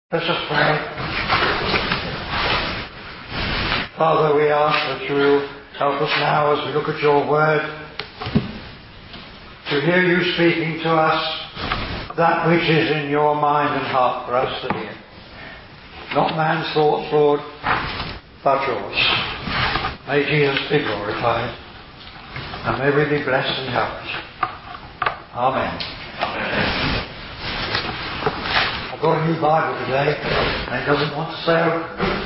Let us pray. Father, we ask that you will help us now as we look at your word to hear you speaking to us that which is in your mind and heart for us to hear. Not man's thoughts, Lord, but yours. May Jesus be glorified, and may we be blessed and helped. Amen. Amen. I've got a new Bible today, and it doesn't want to say open.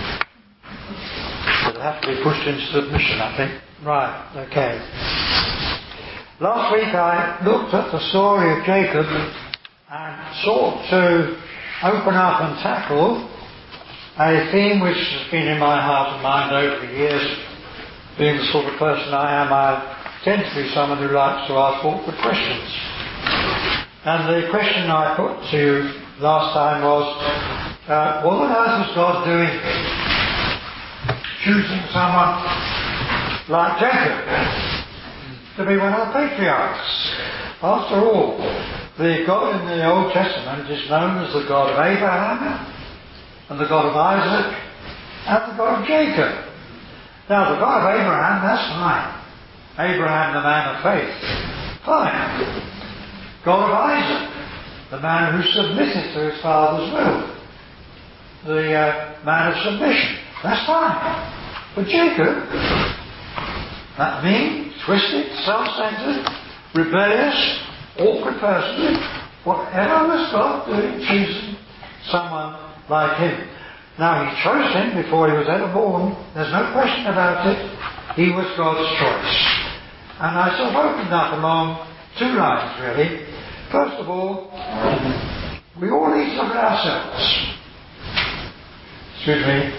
It'll have to be pushed into submission, I think. Right, okay. Last week I looked at the story of Jacob and sought to open up and tackle a theme which has been in my heart and mind over the years. Being the sort of person I am, I tend to be someone who likes to ask awkward questions. And the question I put to you last time was, what on earth was God doing choosing someone like Jacob to be one of the patriarchs? After all, the God in the Old Testament is known as the God of Abraham and the God of Isaac and the God of Jacob. Now, the God of Abraham, that's fine. Abraham, the man of faith, fine. God of Isaac, the man who submitted to his father's will, the man of submission, that's fine. But Jacob, that mean, twisted, self-centered, rebellious, awkward person, whatever was God doing choosing someone like him? Now, he chose him before he was ever born. There's no question about it. He was God's choice. And I sort of opened up along two lines, really. First of all, we all need to look at ourselves. Excuse me.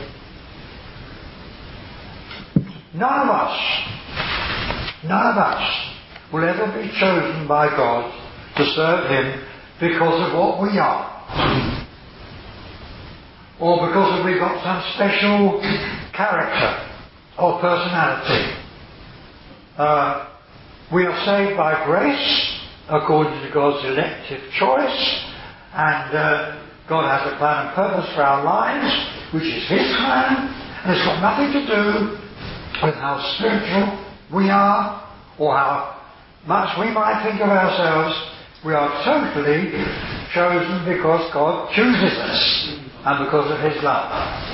None of us will ever be chosen by God to serve Him because of what we are. Or because we've got some special character or personality. We are saved by grace according to God's elective choice, and God has a plan and purpose for our lives, which is His plan, and it's got nothing to do with how spiritual we are or how much we might think of ourselves. We are totally chosen because God chooses us and because of His love.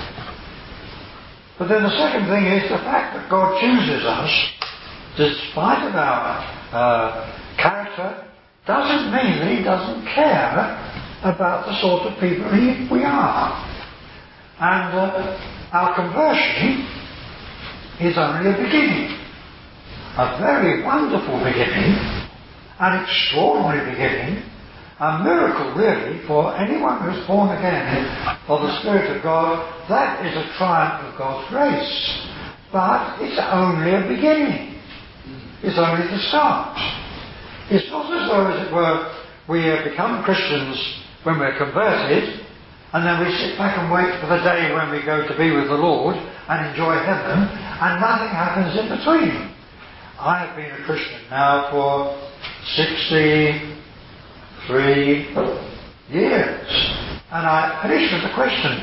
But then the second thing is the fact that God chooses us, despite of our character, doesn't mean that He doesn't care about the sort of people we are. And our conversion is only a beginning. A very wonderful beginning, an extraordinary beginning, a miracle really for anyone who's born again of the Spirit of God. That is a triumph of God's grace. But it's only a beginning. It's only the start. It's not as though, as it were, we become Christians when we're converted, and then we sit back and wait for the day when we go to be with the Lord and enjoy heaven, and nothing happens in between. I have been a Christian now for 63 years, and I finish with the question,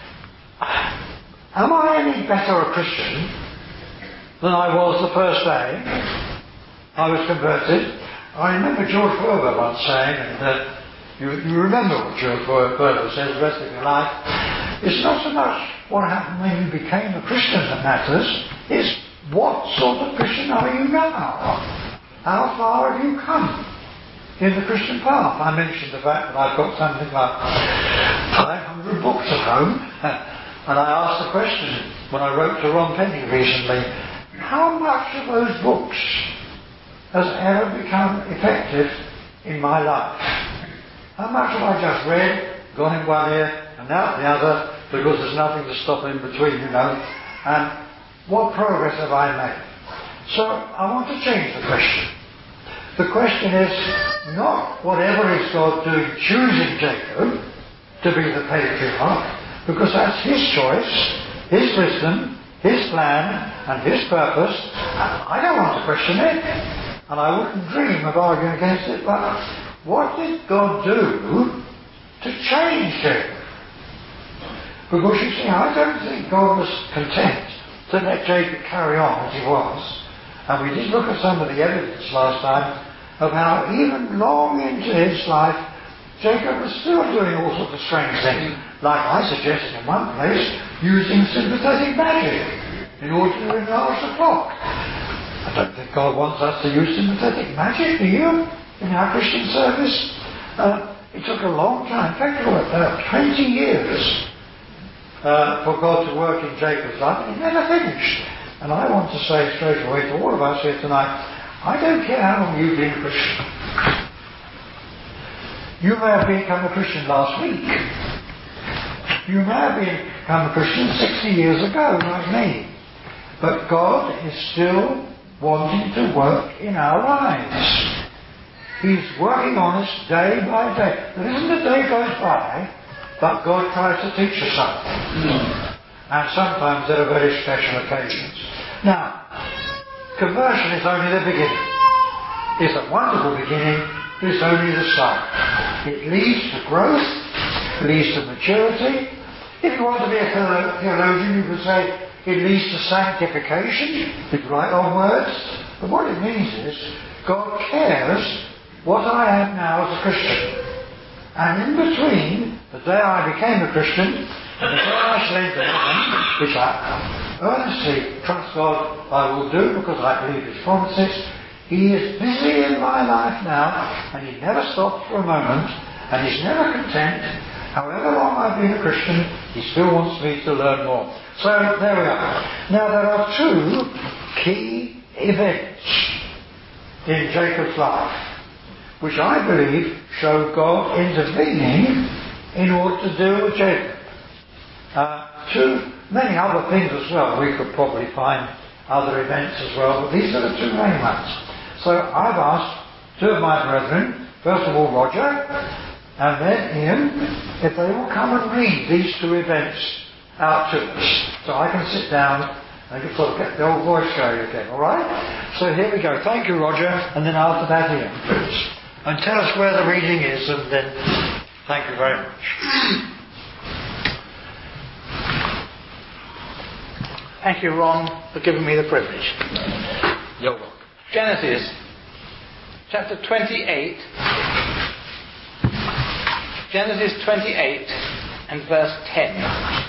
am I any better a Christian than I was the first day I was converted? I remember George Verwer once saying, and you remember what George Verwer says the rest of your life, it's not so much what happened when you became a Christian that matters, it's what sort of Christian are you now? How far have you come in the Christian path? I mentioned the fact that I've got something like 500 books at home, and I asked the question when I wrote to Ron Penny recently, how much of those books has ever become effective in my life? How much have I just read, gone in one ear and out the other, because there's nothing to stop in between, and what progress have I made? So I want to change the question. The question is not whatever is God doing choosing Jacob to be the patriarch, because that's His choice, His wisdom, His plan and His purpose, and I don't want to question it. And I wouldn't dream of arguing against it, but what did God do to change Jacob? Because you see, I don't think God was content to let Jacob carry on as he was. And we did look at some of the evidence last time of how even long into his life, Jacob was still doing all sorts of strange things. Like I suggested in one place, using sympathetic magic in order to enlarge the flock. I don't think God wants us to use sympathetic magic, do you? In our Christian service? It took a long time, in fact, about 20 years for God to work in Jacob's life, and he never finished. And I want to say straight away to all of us here tonight, I don't care how long you've been a Christian. You may have become a Christian last week. You may have become a Christian 60 years ago, like me. But God is still wanting to work in our lives. He's working on us day by day. There isn't a day goes by, but God tries to teach us something. And sometimes there are very special occasions. Now, conversion is only the beginning. It's a wonderful beginning. It's only the start. It leads to growth. It leads to maturity. If you want to be a theologian, you could say it leads to sanctification. It's right on words. But what it means is God cares what I am now as a Christian. And in between the day I became a Christian and the day I shall enter heaven, which I earnestly trust God I will do because I believe His promises, He is busy in my life now, and He never stops for a moment, and He's never content. However long I've been a Christian, He still wants me to learn more. So there we are. Now there are two key events in Jacob's life, which I believe show God intervening in order to deal with Jacob. Many other things as well. We could probably find other events as well, but these are the two main ones. So I've asked two of my brethren, first of all Roger, and then Ian, if they will come and read these two events out to us, so I can sit down and sort of get the old voice going again, alright? So here we go. Thank you, Roger, and then after that Ian, please. And tell us where the reading is, and then thank you very much. Thank you, Ron, for giving me the privilege. You're welcome. Genesis chapter 28. Genesis 28 and verse 10.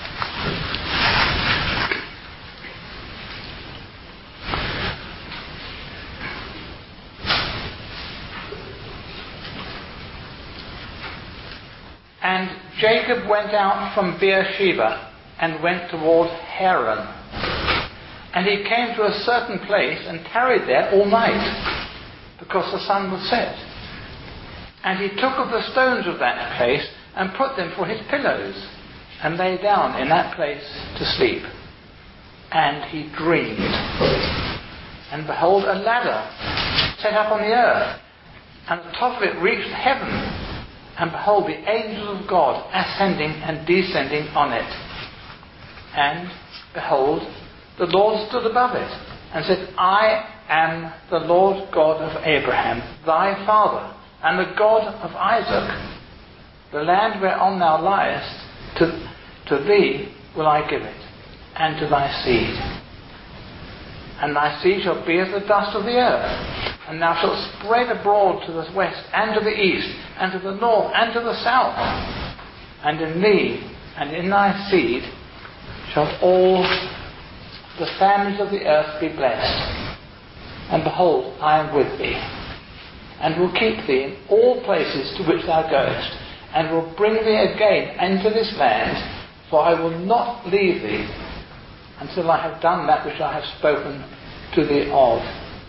And Jacob went out from Beersheba and went toward Haran. And he came to a certain place and tarried there all night, because the sun was set. And he took of the stones of that place and put them for his pillows, and lay down in that place to sleep. And he dreamed. And behold, a ladder set up on the earth, and the top of it reached heaven. And behold, the angels of God ascending and descending on it. And behold, the Lord stood above it, and said, I am the Lord God of Abraham, thy father, and the God of Isaac. The land whereon thou liest, to thee will I give it, and to thy seed. And thy seed shall be as the dust of the earth, and thou shalt spread abroad to the west, and to the east, and to the north, and to the south. And in thee, and in thy seed, shall all the families of the earth be blessed. And behold, I am with thee, and will keep thee in all places to which thou goest, and will bring thee again into this land, for I will not leave thee until I have done that which I have spoken to thee of.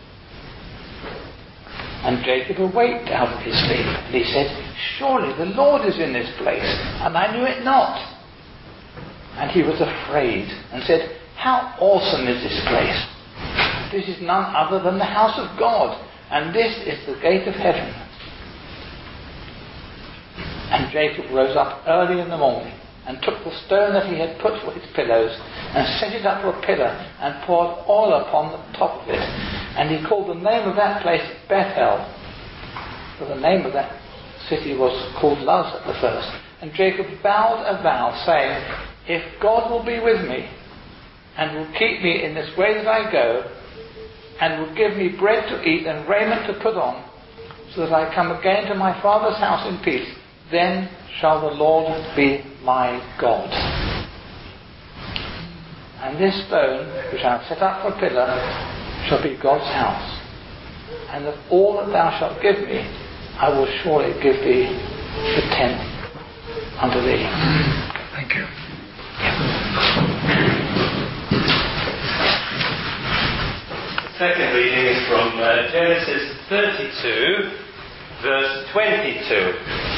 And Jacob awaked out of his sleep, and he said, Surely the Lord is in this place, and I knew it not. And he was afraid, and said, How awesome is this place! This is none other than the house of God, and this is the gate of heaven. And Jacob rose up early in the morning, and took the stone that he had put for his pillows, and set it up for a pillar, and poured oil upon the top of it. And he called the name of that place Bethel, for the name of that city was called Luz at the first. And Jacob vowed a vow, saying, if God will be with me and will keep me in this way that I go, and will give me bread to eat and raiment to put on, so that I come again to my Father's house in peace, then shall the Lord be my God. And this stone, which I have set up for a pillar, shall be God's house. And of all that thou shalt give me, I will surely give thee the tenth unto thee. Thank you. The second reading is from Genesis 32, verse 22.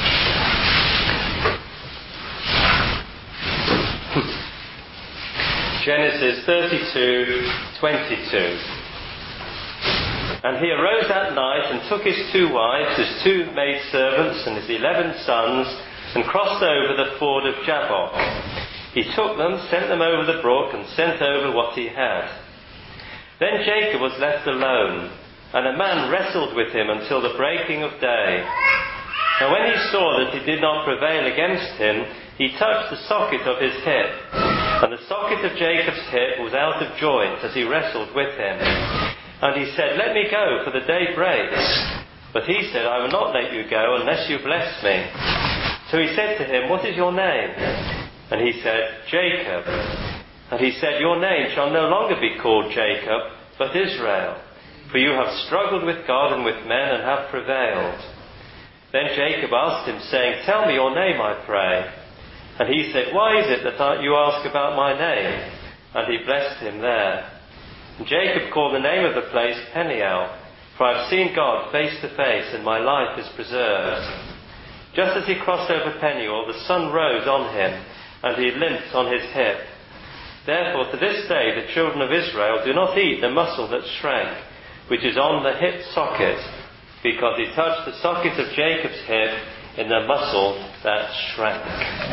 Genesis 32:22. And he arose that night and took his 2 wives, his 2 maidservants, and his 11 sons, and crossed over the ford of Jabbok. He took them, sent them over the brook, and sent over what he had. Then Jacob was left alone, and a man wrestled with him until the breaking of day. And when he saw that he did not prevail against him, he touched the socket of his hip. And the socket of Jacob's hip was out of joint as he wrestled with him. And he said, "Let me go, for the day breaks." But he said, "I will not let you go unless you bless me." So he said to him, "What is your name?" And he said, "Jacob." And he said, "Your name shall no longer be called Jacob, but Israel, for you have struggled with God and with men and have prevailed." Then Jacob asked him, saying, "Tell me your name, I pray." And he said, "Why is it that you ask about my name?" And he blessed him there. And Jacob called the name of the place Peniel, for I have seen God face to face, and my life is preserved. Just as he crossed over Peniel, the sun rose on him, and he limped on his hip. Therefore to this day the children of Israel do not eat the muscle that shrank, which is on the hip socket, because he touched the socket of Jacob's hip in the muscle that shrank.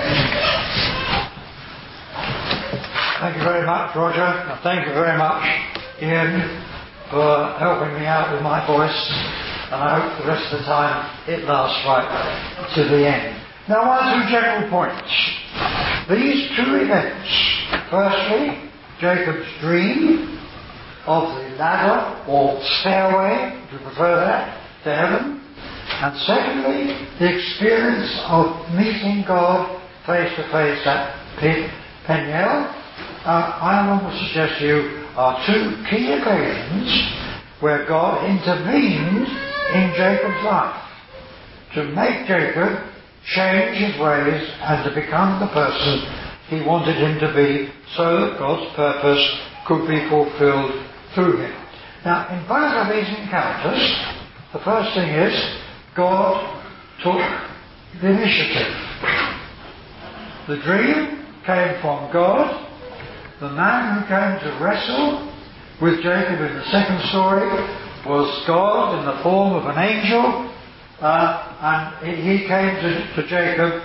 Thank you very much, Roger. And thank you very much, Ian, for helping me out with my voice. And I hope the rest of the time it lasts right to the end. Now, 1 or 2 general points. These 2 events. Firstly, Jacob's dream of the ladder or stairway, if you prefer that, to heaven. And secondly, the experience of meeting God face to face at Peniel. I want to suggest to you are 2 key occasions where God intervened in Jacob's life to make Jacob change his ways and to become the person he wanted him to be, so that God's purpose could be fulfilled through him. Now, in both of these encounters, the first thing is God took the initiative. The dream came from God. The man who came to wrestle with Jacob in the second story was God in the form of an angel, and he came to Jacob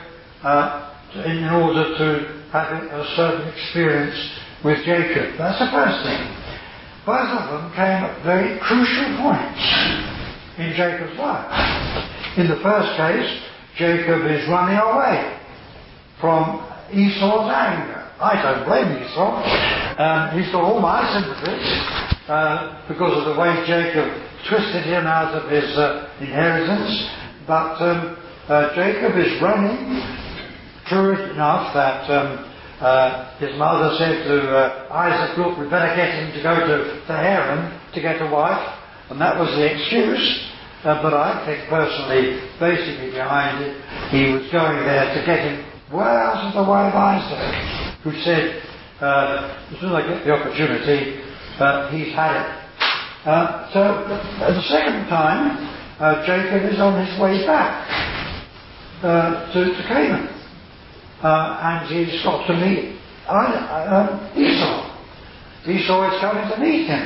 in order to have a certain experience with Jacob. That's the first thing. Both of them came at very crucial points in Jacob's life. In the first case, Jacob is running away from Esau's anger. I don't blame Esau. He's got all my sympathies because of the way Jacob twisted him out of his inheritance. But Jacob is running. True enough that his mother said to Isaac, "Look, we better get him to go to Haran to get a wife," and that was the excuse. But I think personally, basically behind it, he was going there to get him well out of the way of Isaac, who said, as soon as I get the opportunity, he's had it. So the second time, Jacob is on his way back to Canaan. And he's got to meet Esau. Esau is coming to meet him.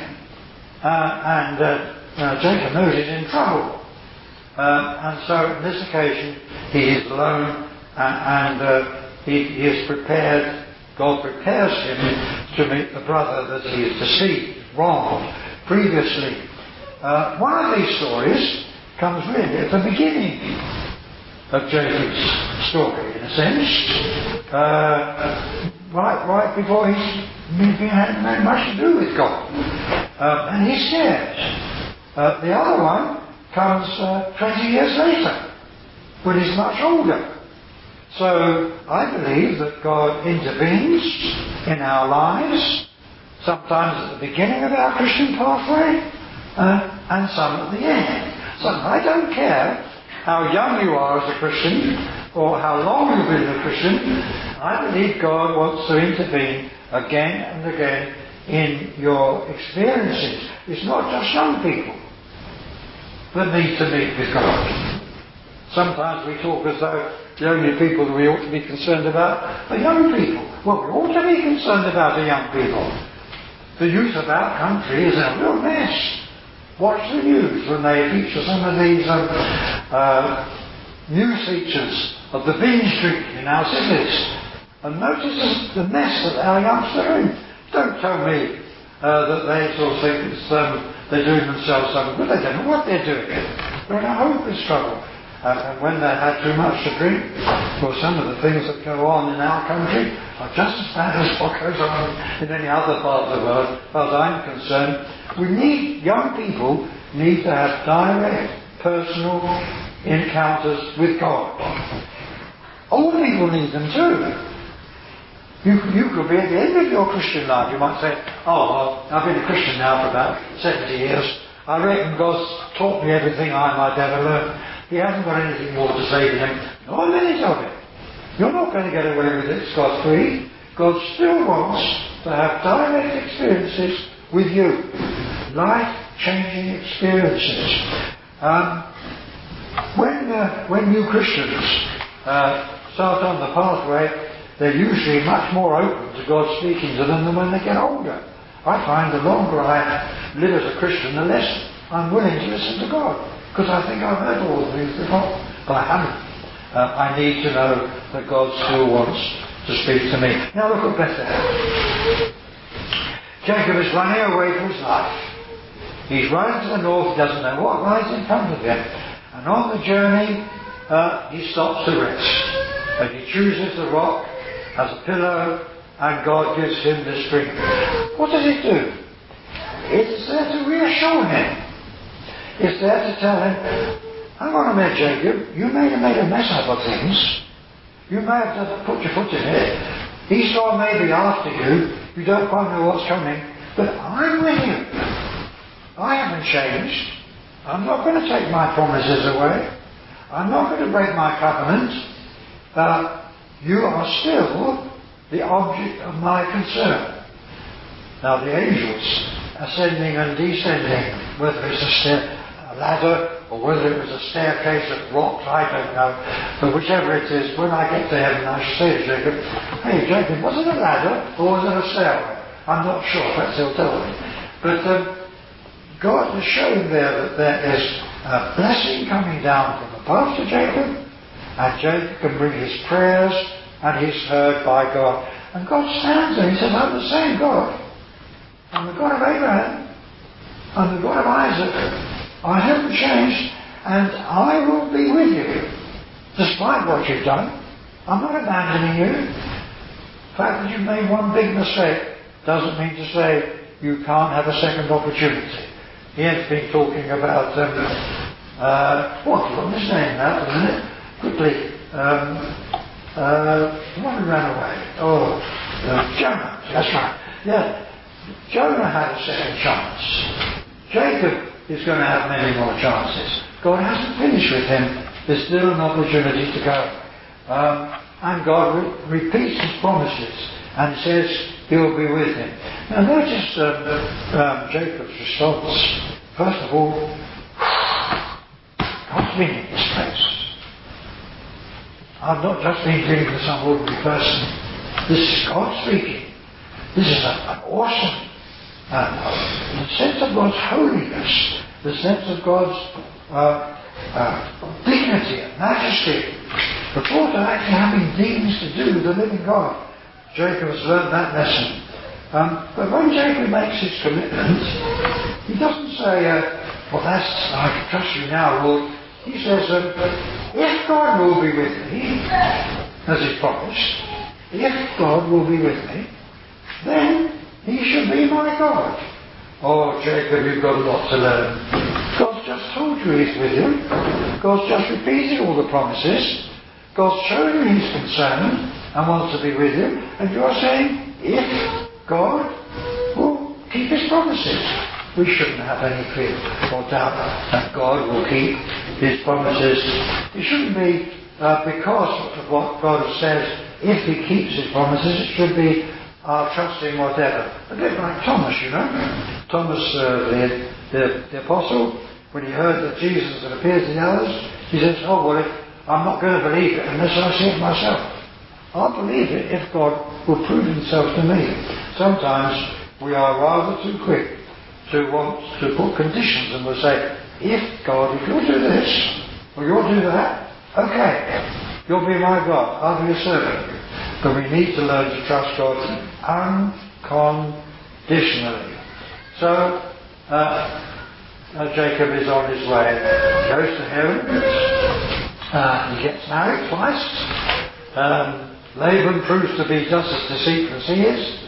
And Jacob knows he's in trouble. And so on this occasion, he is alone and he is prepared. God prepares him to meet the brother that he has deceived, wronged previously. One of these stories comes really at the beginning of Jacob's story. In a sense, right before he's had much to do with God. And he's scared. The other one comes 20 years later, when he's much older. So I believe that God intervenes in our lives, sometimes at the beginning of our Christian pathway, and some at the end. So I don't care how young you are as a Christian, or how long you've been a Christian. I believe God wants to intervene again and again in your experiences. It's not just young people that need to meet with God. Sometimes we talk as though the only people that we ought to be concerned about are young people. Well, we ought to be concerned about the young people. The youth of our country is in a real mess. Watch the news when they feature some of these news features of the binge drinking in our cities. And notice the mess that our youngsters are in. Don't tell me that they sort of think they're doing themselves something good. They don't know what they're doing. They're in a hopeless struggle. And when they had too much to drink, well, some of the things that go on in our country are just as bad as what goes on in any other part of the world, as far as I'm concerned. Young people need to have direct, personal encounters with God. Old people need them too. You could be at the end of your Christian life. You might say, oh, well, I've been a Christian now for about 70 years. I reckon God's taught me everything I might ever learn. He hasn't got anything more to say to him. Not a minute of it. You're not going to get away with it, Scot-free. God still wants to have direct experiences with you. Life-changing experiences. When new Christians start on the pathway, they're usually much more open to God speaking to them than when they get older. I find the longer I live as a Christian, the less I'm willing to listen to God. Because I think I've heard all the things before. But I haven't. I need to know that God still wants to speak to me. Now look at Bethlehem. Jacob is running away for his life. He's running to the north, he doesn't know what lies in front of him. And on the journey, he stops to rest. And he chooses the rock as a pillow, and God gives him this drink. What does it do? It's there to reassure him. It's there to tell him, hang on a minute, Jacob, you may have made a mess up of things. You may have put your foot in it. Esau may be after you. You don't quite know what's coming. But I'm with you. I haven't changed. I'm not going to take my promises away. I'm not going to break my covenant. You are still the object of my concern. Now the angels ascending and descending, whether it's a ladder or whether it was a staircase of rocks, I don't know. But whichever it is, when I get to heaven, I shall say to Jacob, hey Jacob, was it a ladder or was it a stairway? I'm not sure, perhaps he'll tell me. But God has shown there that there is a blessing coming down from above to Jacob, and Jacob can bring his prayers and he's heard by God. And God stands there and he says, I'm the same God. I'm the God of Abraham. I'm the God of Isaac. I haven't changed, and I will be with you, despite what you've done. I'm not abandoning you. The fact that you've made one big mistake doesn't mean to say you can't have a second opportunity. He has been talking about, what was his name now for a minute? Quickly. The one who ran away. Jonah. That's right. Yeah. Jonah had a second chance. Jacob is going to have many more chances. God hasn't finished with him. There's still an opportunity to go. And God repeats his promises and says he'll be with him. Now notice Jacob's response. First of all, God's been in this place. I've not just been dealing with some ordinary person. This is God speaking. This is an awesome the sense of God's holiness, the sense of God's dignity and majesty, the thought of actually having dealings to do with the living God. Jacob has learned that lesson. But when Jacob makes his commitment, he doesn't say, well, I can trust you now, Lord. He says, if God will be with me, as he promised, if God will be with me, then he should be my God. Oh, Jacob, you've got a lot to learn. God's just told you he's with you. God's just repeated all the promises. God's shown you he's concerned and wants to be with you. And you're saying, if God will keep his promises. We shouldn't have any fear or doubt that God will keep his promises. It shouldn't be because of what God says. If he keeps his promises, it should be trusting whatever. A bit like Thomas, you know. Thomas, the apostle, when he heard that Jesus had appeared to the others, he says, oh, well, I'm not going to believe it unless I see it myself. I'll believe it if God will prove himself to me. Sometimes we are rather too quick to want to put conditions, and we'll say, if you'll do this, or you'll do that, okay, you'll be my God, I'll be a servant. But we need to learn to trust God unconditionally. So, Jacob is on his way. He goes to Haran. He gets married twice. Laban proves to be just as deceitful as he is.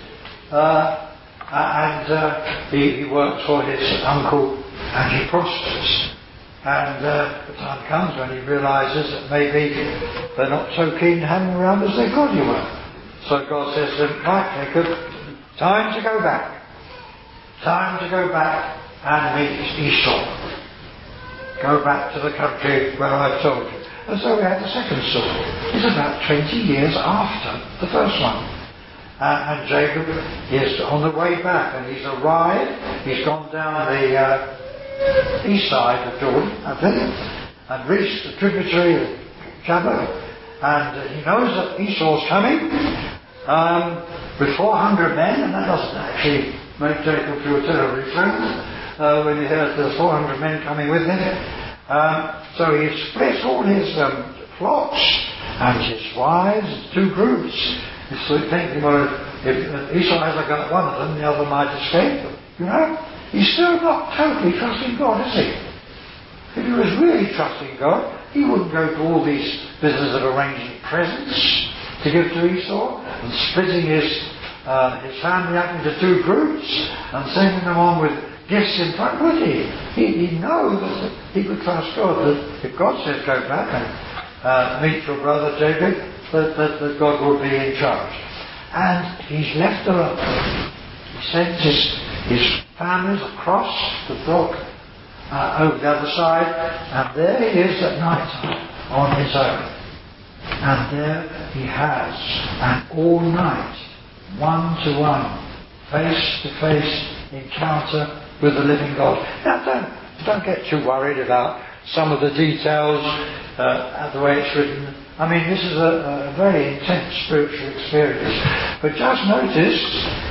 He works for his uncle, and he prospers. And the time comes when he realizes that maybe they're not so keen to have him around as they thought he were. So God says to him, right, Jacob, time to go back. Time to go back and meet Esau. Go back to the country where I told you. And so we have the second story. It's about 20 years after the first one. And Jacob is on the way back, and he's arrived. He's gone down the east side of Jordan, I think, and reached the tributary of Jabbok. And he knows that Esau's coming with 400 men, and that doesn't actually make Jacob feel terribly thrilled when he hears there's 400 men coming with him. So he splits all his flocks and his wives into two groups. He's thinking, well, if Esau hasn't got one of them, the other might escape. You know, he's still not totally trusting God, is he? If he was really trusting God, he wouldn't go to all these business of arranging presents to give to Esau and splitting his family up into two groups and sending them on with gifts in front, would he? He knows that he could trust God, that if God says go back and meet your brother Jacob, that God will be in charge. And he's left alone. He sends his families across the brook over the other side, and there he is at night time on his own. And there he has an all-night, one-to-one, face-to-face encounter with the living God. Now don't get too worried about some of the details, the way it's written. I mean, this is a very intense spiritual experience. But just notice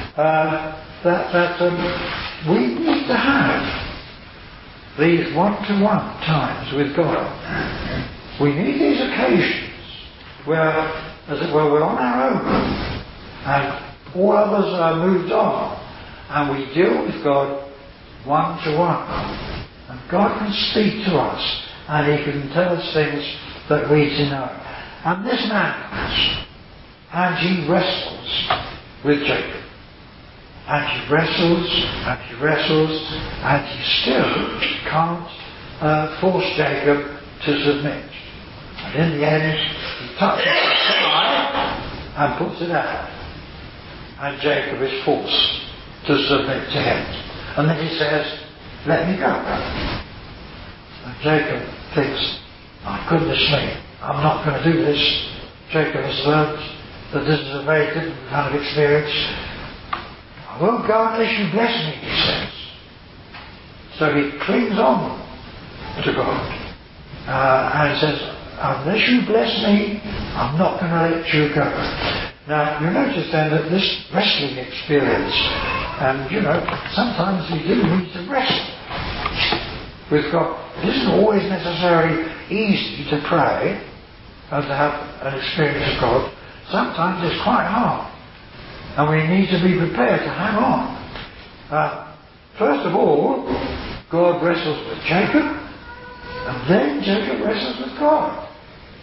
that we need to have these one-to-one times with God. We need these occasions where, as it were, we're on our own and all others are moved on, and we deal with God one-to-one. And God can speak to us, and he can tell us things that we need to know. And this man comes, and he wrestles with Jacob. And he wrestles, and he wrestles, and he still can't force Jacob to submit. And in the end, he touches the thigh and puts it out. And Jacob is forced to submit to him. And then he says, let me go. And Jacob thinks, my goodness me, I'm not going to do this. Jacob has learned that this is a very different kind of experience. I won't go unless you bless me, he says. So he clings on to God. And he says, unless you bless me, I'm not going to let you go. Now, you notice then that this wrestling experience, and sometimes we do need to wrestle with God. It isn't always necessarily easy to pray and to have an experience of God. Sometimes it's quite hard. And we need to be prepared to hang on. First of all, God wrestles with Jacob, and then Jacob wrestles with God.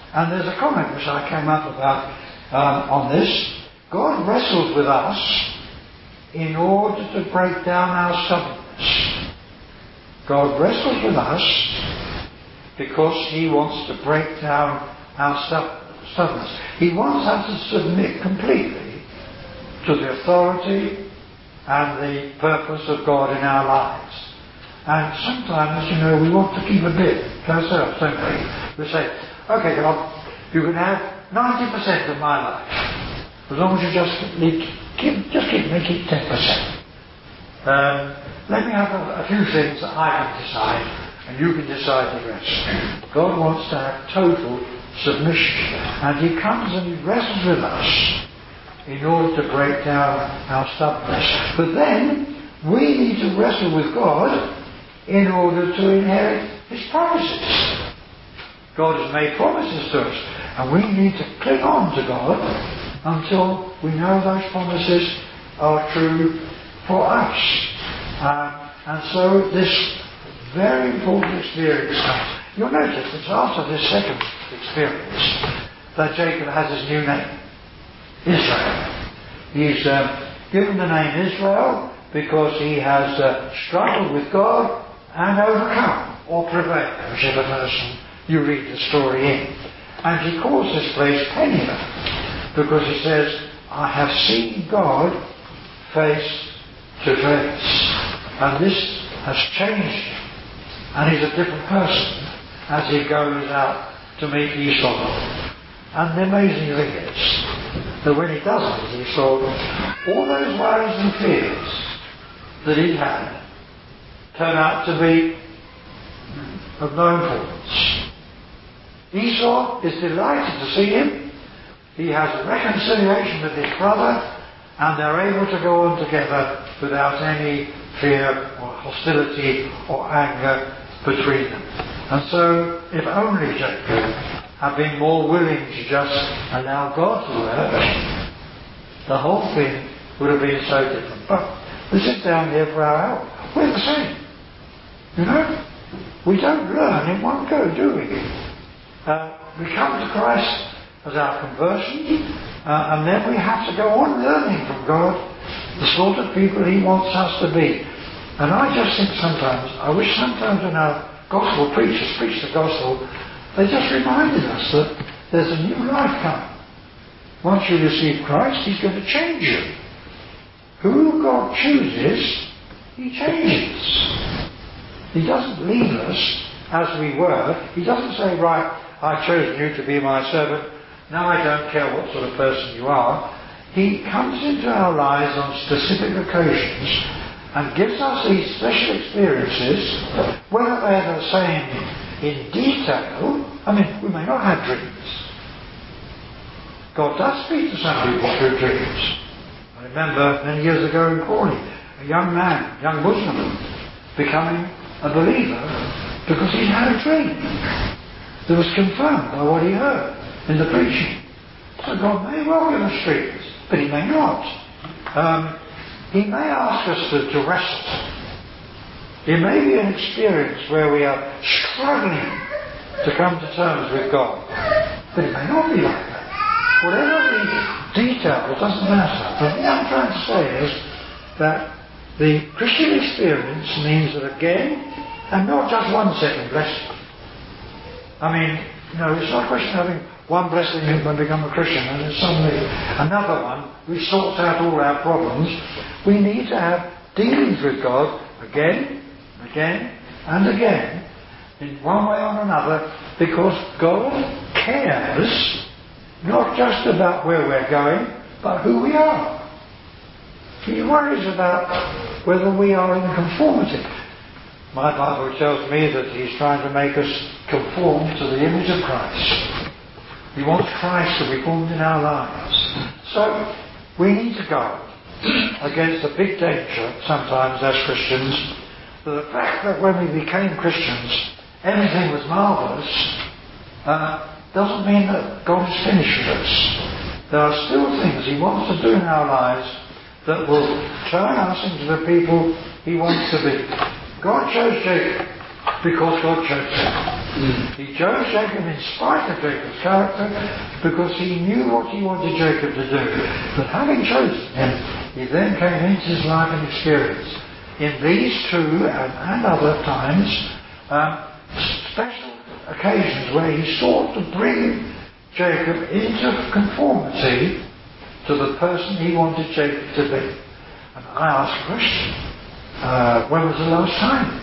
And there's a comment which I came up about on this. God wrestles with us in order to break down our stubbornness. God wrestles with us because He wants to break down our stubbornness. He wants us to submit completely to the authority and the purpose of God in our lives. And sometimes, we want to keep a bit to ourselves, don't we? We say, okay, God, you can have 90% of my life, as long as you just keep 10%. Let me have a few things that I can decide, and you can decide the rest. God wants to have total submission, and He comes and He wrestles with us in order to break down our stubbornness. But then we need to wrestle with God in order to inherit His promises. God has made promises to us, and we need to cling on to God until we know those promises are true for us. And so this very important experience comes. You'll notice it's after this second experience that Jacob has his new name, Israel. He's given the name Israel because he has struggled with God and overcome or prevailed, whichever person you read the story in. And he calls this place Peniel because he says, I have seen God face to face. And this has changed him. And he's a different person as he goes out to meet Esau. And the amazing thing is that when he does meet Esau, all those worries and fears that he had turn out to be of no importance. Esau is delighted to see him. He has a reconciliation with his brother, and they're able to go on together without any fear or hostility or anger between them. And so, if only Jacob had been more willing to just allow God to work, the whole thing would have been so different. But this is down here for our help. We're the same. We don't learn in one go, do we? We come to Christ as our conversion, and then we have to go on learning from God the sort of people He wants us to be. And I just think I wish sometimes when our gospel preachers preach the gospel, they just reminded us that there's a new life coming. Once you receive Christ, He's going to change you. Who God chooses, He changes. He doesn't leave us as we were. He doesn't say, right, I've chosen you to be my servant. Now I don't care what sort of person you are. He comes into our lives on specific occasions and gives us these special experiences, whether they're the same in detail. We may not have dreams. God does speak to some people through dreams. I remember many years ago in Crawley, a young man, young Muslim, becoming a believer because he had a dream that was confirmed by what he heard in the preaching. So God may well give us dreams, but He may not. He may ask us to wrestle. It may be an experience where we are struggling to come to terms with God, but it may not be like that. Whatever the detail, it doesn't matter. But what I'm trying to say is that the Christian experience means that again, and not just one second blessing. It's not a question of having one blessing when we become a Christian and then suddenly another one, we sort out all our problems. We need to have dealings with God again, and again, in one way or another, because God cares not just about where we're going, but who we are. He worries about whether we are in conformity. My Bible tells me that He's trying to make us conform to the image of Christ. He wants Christ to be formed in our lives. So we need to guard against the big danger sometimes as Christians, that the fact that when we became Christians everything was marvellous doesn't mean that God is finished with us. There are still things He wants to do in our lives that will turn us into the people He wants to be. God chose Jacob because God chose him. He chose Jacob in spite of Jacob's character because he knew what he wanted Jacob to do. But having chosen him, he then came into his life and experience. In these two and other times, special occasions where he sought to bring Jacob into conformity to the person he wanted Jacob to be. And I ask a question. When was the last time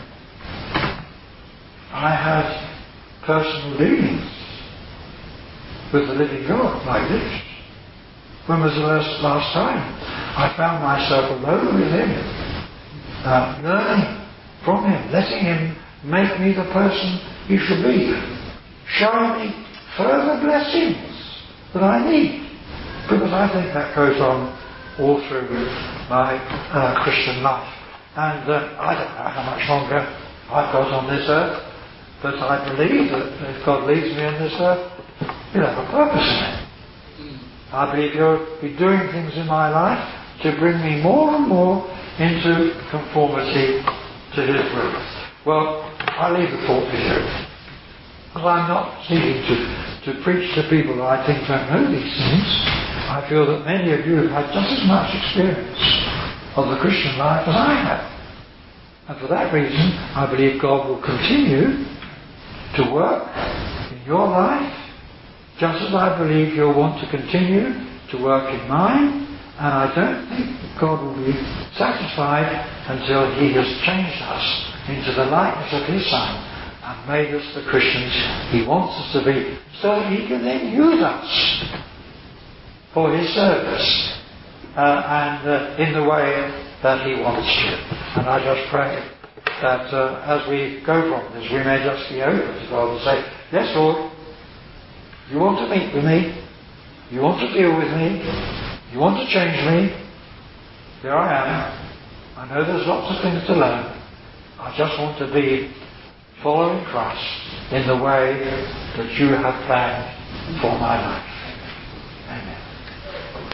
I had personal dealings with the living God like this? When was the last time I found myself alone with him, learning from him, letting him make me the person he should be, showing me further blessings that I need? Because I think that goes on all through my Christian life. And I don't know how much longer I've got on this earth, but I believe that if God leaves me on this earth, He'll have a purpose in it. I believe He'll be doing things in my life to bring me more and more into conformity to His will. Well, I leave the thought with you, because I'm not seeking to preach to people I think don't know these things. I feel that many of you have had just as much experience of the Christian life as I have. And for that reason, I believe God will continue to work in your life, just as I believe He'll want to continue to work in mine. And I don't think God will be satisfied until He has changed us into the likeness of His Son and made us the Christians He wants us to be, so that He can then use us for His service and in the way that He wants to. And I just pray that as we go from this, we may just be open to God and say, yes, Lord, you want to meet with me, you want to deal with me, you want to change me, here I am. I know there's lots of things to learn. I just want to be following Christ in the way that you have planned for my life.